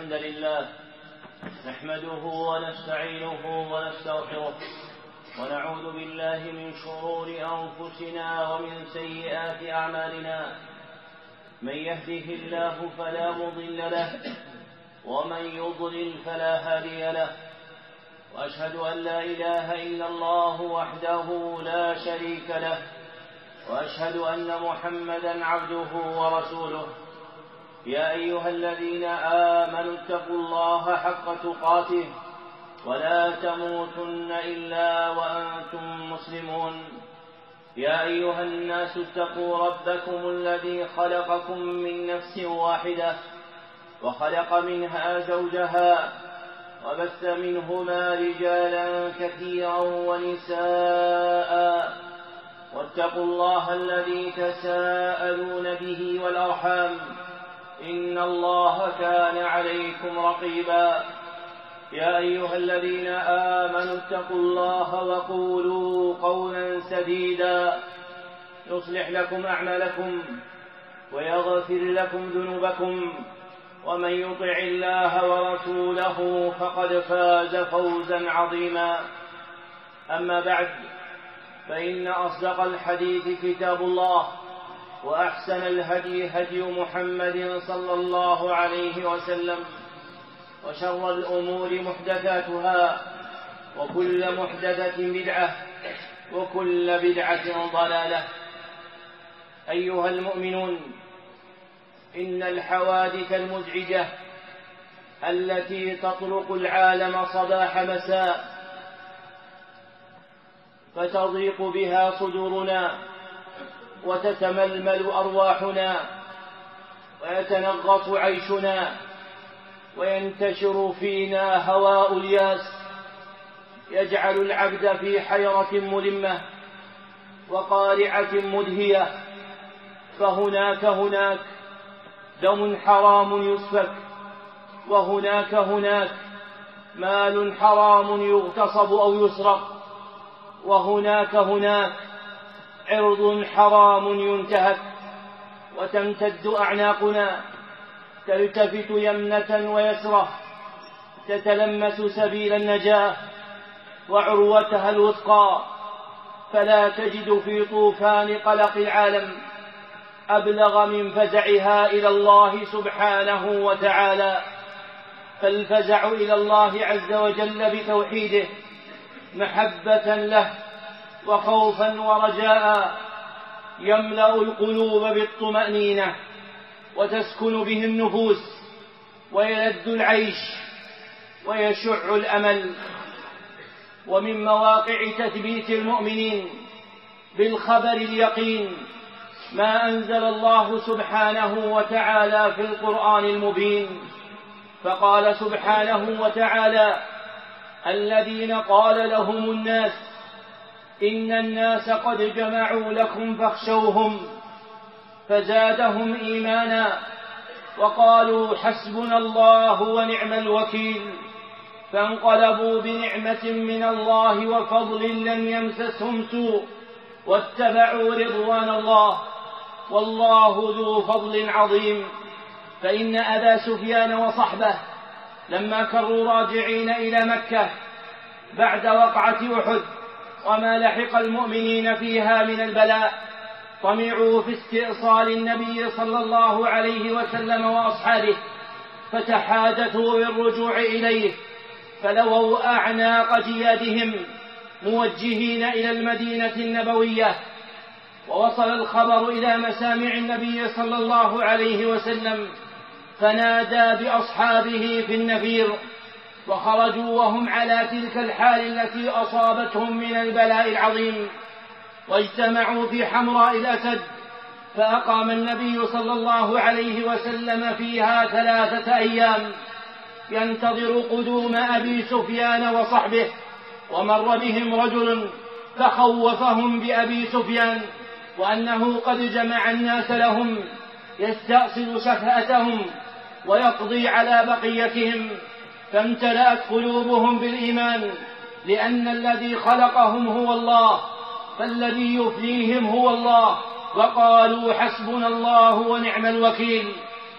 الحمد لله نحمده ونستعينه ونستغفره ونعوذ بالله من شرور أنفسنا ومن سيئات أعمالنا. من يهده الله فلا مضل له ومن يضلل فلا هادي له، وأشهد أن لا إله إلا الله وحده لا شريك له، وأشهد أن محمدا عبده ورسوله. يا أيها الذين آمنوا اتقوا الله حق تقاته ولا تموتن إلا وأنتم مسلمون. يا أيها الناس اتقوا ربكم الذي خلقكم من نفس واحدة وخلق منها زوجها وبث منهما رجالا كثيرا ونساء، واتقوا الله الذي تساءلون به والأرحام إن الله كان عليكم رقيبا. يا أيها الذين آمنوا اتقوا الله وقولوا قولا سديدا يصلح لكم أعمالكم ويغفر لكم ذنوبكم، ومن يطع الله ورسوله فقد فاز فوزا عظيما. أما بعد، فإن أصدق الحديث كتاب الله، وأحسن الهدي هدي محمد صلى الله عليه وسلم، وشر الأمور محدثاتها، وكل محدثة بدعة، وكل بدعة ضلالة. أيها المؤمنون، إن الحوادث المزعجة التي تطرق العالم صباح مساء فتضيق بها صدورنا وتتململ أرواحنا ويتنغص عيشنا وينتشر فينا هواء الياس، يجعل العبد في حيرة ملمة وقارعة مدهية. فهناك دم حرام يسفك، وهناك مال حرام يغتصب أو يسرق، وهناك عرض حرام ينتهك. وتمتد أعناقنا تلتفت يمنة ويسرة، تتلمس سبيل النجاة وعروتها الوثقى، فلا تجد في طوفان قلق العالم أبلغ من فزعها إلى الله سبحانه وتعالى. فالفزع إلى الله عز وجل بتوحيده محبة له وخوفا ورجاء يملأ القلوب بالطمأنينة وتسكن به النفوس ويلذ العيش ويشع الأمل. ومن مواقع تثبيت المؤمنين بالخبر اليقين ما أنزل الله سبحانه وتعالى في القرآن المبين. فقال سبحانه وتعالى: الذين قال لهم الناس إن الناس قد جمعوا لكم فاخشوهم فزادهم إيمانا وقالوا حسبنا الله ونعم الوكيل. فانقلبوا بنعمة من الله وفضل لم يمسسهم سوء واتبعوا رضوان الله والله ذو فضل عظيم. فإن أبا سفيان وصحبه لما كروا راجعين إلى مكة بعد وقعة أحد وما لحق المؤمنين فيها من البلاء، طمعوا في استئصال النبي صلى الله عليه وسلم وأصحابه، فتحادثوا بالرجوع إليه، فلووا أعناق جيادهم موجهين إلى المدينة النبوية. ووصل الخبر إلى مسامع النبي صلى الله عليه وسلم، فنادى بأصحابه في النفير، وخرجوا وهم على تلك الحال التي أصابتهم من البلاء العظيم، واجتمعوا في حمراء الأسد، فأقام النبي صلى الله عليه وسلم فيها 3 أيام ينتظر قدوم أبي سفيان وصحبه. ومر بهم رجل فخوفهم بأبي سفيان وأنه قد جمع الناس لهم يستأصل شفاءتهم ويقضي على بقيتهم، فامتلأت قلوبهم بالإيمان، لأن الذي خلقهم هو الله، فالذي يفنيهم هو الله، وقالوا حسبنا الله ونعم الوكيل.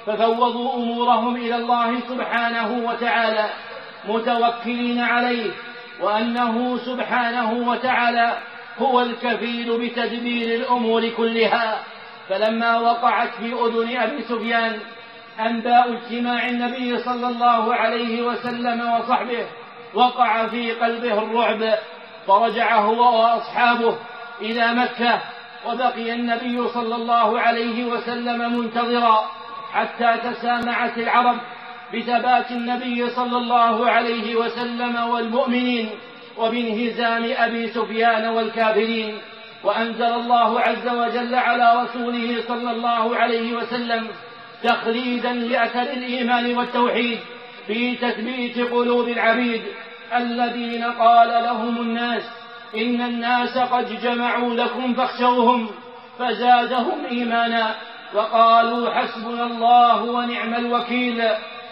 ففوضوا أمورهم إلى الله سبحانه وتعالى متوكلين عليه، وأنه سبحانه وتعالى هو الكفيل بتدبير الأمور كلها. فلما وقعت في أذن أبي سفيان أنباء اجتماع النبي صلى الله عليه وسلم وصحبه وقع في قلبه الرعب، فرجع هو وأصحابه إلى مكة، وبقي النبي صلى الله عليه وسلم منتظرا حتى تسامعت العرب بثبات النبي صلى الله عليه وسلم والمؤمنين وبانهزام أبي سفيان والكافرين. وأنزل الله عز وجل على رسوله صلى الله عليه وسلم تخليدا لأثر الإيمان والتوحيد في تثبيت قلوب العبيد الذين قال لهم الناس إن الناس قد جمعوا لكم فاخشوهم فزادهم إيمانا وقالوا حسبنا الله ونعم الوكيل،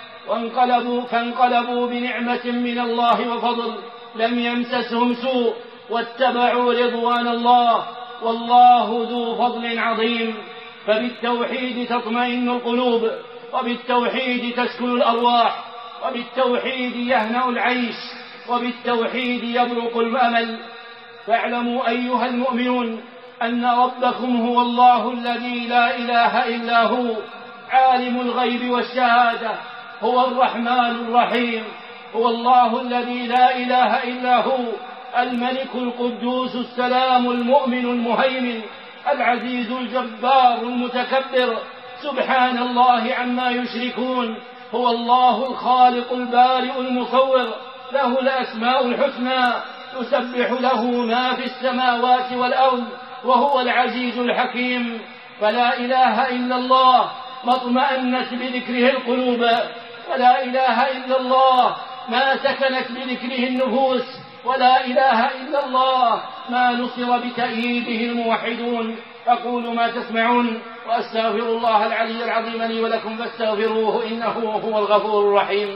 فانقلبوا بنعمة من الله وفضل لم يمسسهم سوء واتبعوا رضوان الله والله ذو فضل عظيم. فبالتوحيد تطمئن القلوب، وبالتوحيد تسكن الأرواح، وبالتوحيد يهنأ العيش، وبالتوحيد يبرق الأمل. فاعلموا أيها المؤمنون أن ربكم هو الله الذي لا إله إلا هو، عالم الغيب والشهادة، هو الرحمن الرحيم، هو الله الذي لا إله إلا هو، الملك القدوس السلام المؤمن المهيمن العزيز الجبار المتكبر، سبحان الله عما يشركون. هو الله الخالق البارئ المصور، له الأسماء الحسنى، يسبح له ما في السماوات والأرض، وهو العزيز الحكيم. فلا إله إلا الله ما اطمأنت بذكره القلوب، ولا إله إلا الله ما سكنت بذكره النفوس، ولا إله إلا الله ما نصر بتأييده الموحدون. أقول ما تسمعون وأستغفر الله العلي العظيم لي ولكم فاستغفروه إنه هو الغفور الرحيم.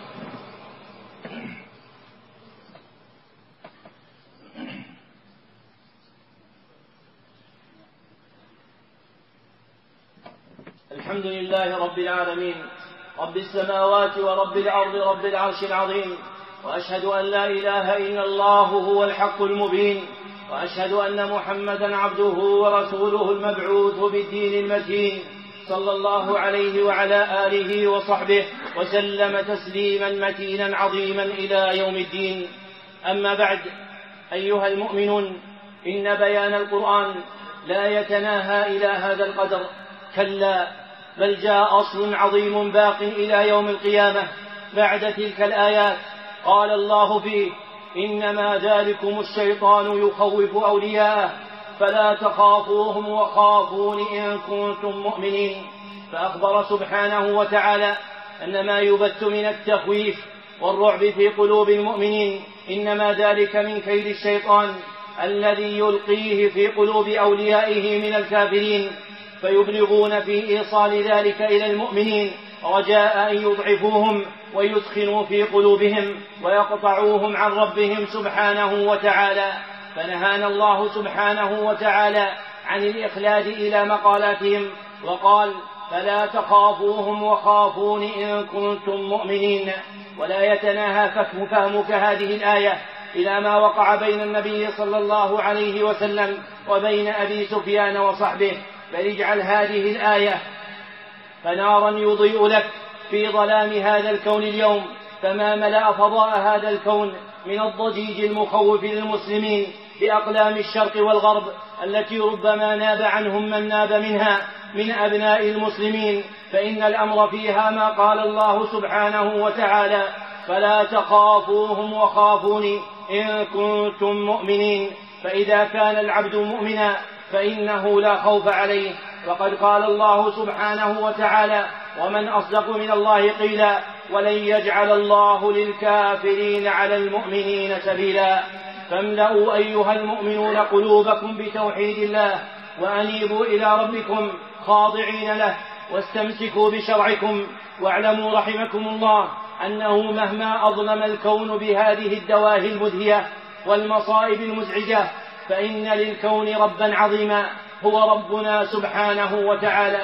الحمد لله رب العالمين، رب السماوات ورب الأرض، رب العرش العظيم، وأشهد أن لا إله إلا الله هو الحق المبين، وأشهد أن محمدا عبده ورسوله المبعوث بالدين المتين، صلى الله عليه وعلى آله وصحبه وسلم تسليما متينا عظيما إلى يوم الدين. أما بعد، أيها المؤمنون، إن بيان القرآن لا يتناهى إلى هذا القدر، كلا، بل جاء أصل عظيم باق إلى يوم القيامة بعد تلك الآيات. قال الله فيه: إنما ذلكم الشيطان يخوف أولياءه فلا تخافوهم وخافون إن كنتم مؤمنين. فأخبر سبحانه وتعالى أن ما يبث من التخويف والرعب في قلوب المؤمنين إنما ذلك من كيد الشيطان الذي يلقيه في قلوب أوليائه من الكافرين، فيبلغون في إيصال ذلك إلى المؤمنين رجاء أن يضعفوهم ويدخنوا في قلوبهم ويقطعوهم عن ربهم سبحانه وتعالى. فنهانا الله سبحانه وتعالى عن الإخلاد إلى مقالاتهم وقال: فلا تخافوهم وخافون إن كنتم مؤمنين. ولا يتناهى فهمك هذه الآية إلى ما وقع بين النبي صلى الله عليه وسلم وبين أبي سفيان وصحبه، بل اجعل هذه الآية فنارا يضيء لك في ظلام هذا الكون اليوم، فما ملأ فضاء هذا الكون من الضجيج المخوف للمسلمين بأقلام الشرق والغرب التي ربما ناب عنهم من ناب منها من أبناء المسلمين، فإن الأمر فيها ما قال الله سبحانه وتعالى: فلا تخافوهم وخافوني إن كنتم مؤمنين. فإذا كان العبد مؤمنا فإنه لا خوف عليه، وقد قال الله سبحانه وتعالى: ومن أصدق من الله قيلا ولن يجعل الله للكافرين على المؤمنين سبيلا. فاملأوا أيها المؤمنون قلوبكم بتوحيد الله، وأنيبوا إلى ربكم خاضعين له، واستمسكوا بشرعكم. واعلموا رحمكم الله أنه مهما أظلم الكون بهذه الدواهي المدهية والمصائب المزعجة فإن للكون ربا عظيما هو ربنا سبحانه وتعالى،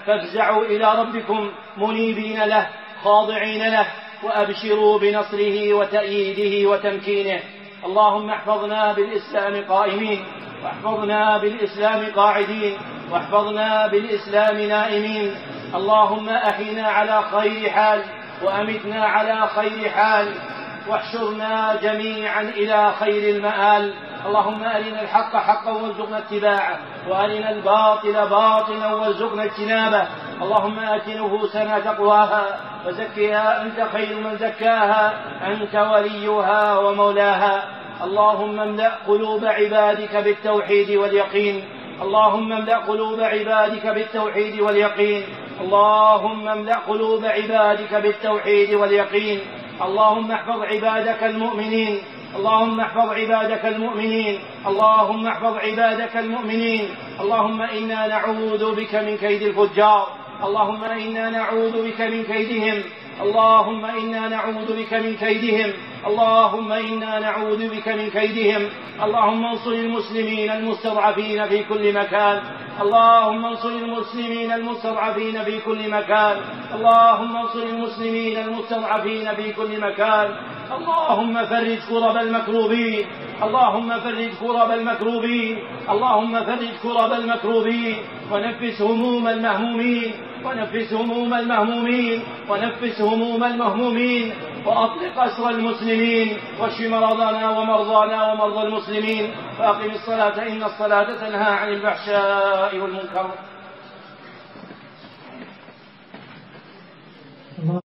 فافزعوا إلى ربكم منيبين له خاضعين له، وأبشروا بنصره وتأييده وتمكينه. اللهم احفظنا بالإسلام قائمين، واحفظنا بالإسلام قاعدين، واحفظنا بالإسلام نائمين. اللهم أحينا على خير حال، وأمتنا على خير حال، واحشرنا جميعا إلى خير المآل. اللهم أرنا الحق حقا وارزقنا اتباعه، وأرنا الباطل باطلا وارزقنا اجتنابه. اللهم آت نفوسنا تقواها وزكها أنت خير من زكاها، أنت وليها ومولاها. اللهم املأ قلوب عبادك بالتوحيد واليقين، اللهم املأ قلوب عبادك بالتوحيد واليقين، اللهم املأ قلوب عبادك بالتوحيد واليقين. اللهم احفظ عبادك المؤمنين، اللهم احفظ عبادك المؤمنين، اللهم احفظ عبادك المؤمنين. اللهم إنا نعوذ بك من كيد الفجار، اللهم إنا نعوذ بك من كيدهم، اللهم إنا نعوذ بك من كيدهم، اللهم إنا نعوذ بك من كيدهم. اللهم انصر المسلمين المستضعفين في كل مكان، اللهم انصر المسلمين المستضعفين في كل مكان، اللهم انصر المسلمين المستضعفين في كل مكان. اللهم فرج كرب المكروبين، اللهم فرج كرب المكروبين، اللهم فرج كرب المكروبين، ونفس هموم المهمومين، ونفس هموم المهمومين، ونفس هموم المهمومين، وأطلق أسر المسلمين، واشف مرضانا ومرضانا ومرضى المسلمين. فأقم الصلاة إن الصلاة تنهى عن الفحشاء والمنكر.